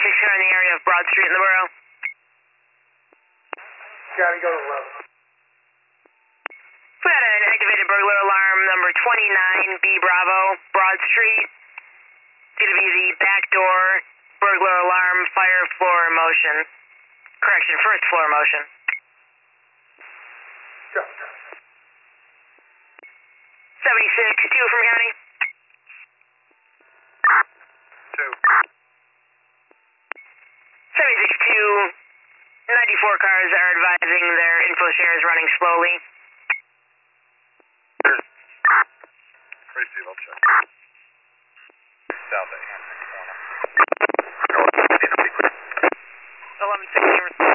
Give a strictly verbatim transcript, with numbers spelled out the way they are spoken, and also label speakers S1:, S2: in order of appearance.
S1: seventy-six here in the area of Broad Street in the borough.
S2: Gotta go to eleven.
S1: We had an activated burglar alarm number twenty-nine B Bravo, Broad Street. It's going to be the back door burglar alarm, fire floor motion. Correction, first floor motion.
S2: Go.
S1: seventy-six, two from county.
S2: Two.
S1: seventy-six, two, ninety-four cars are advising their info share is running slowly.
S2: Tracy, I'll check. South at Hampton Corner.
S1: eleven sixteen.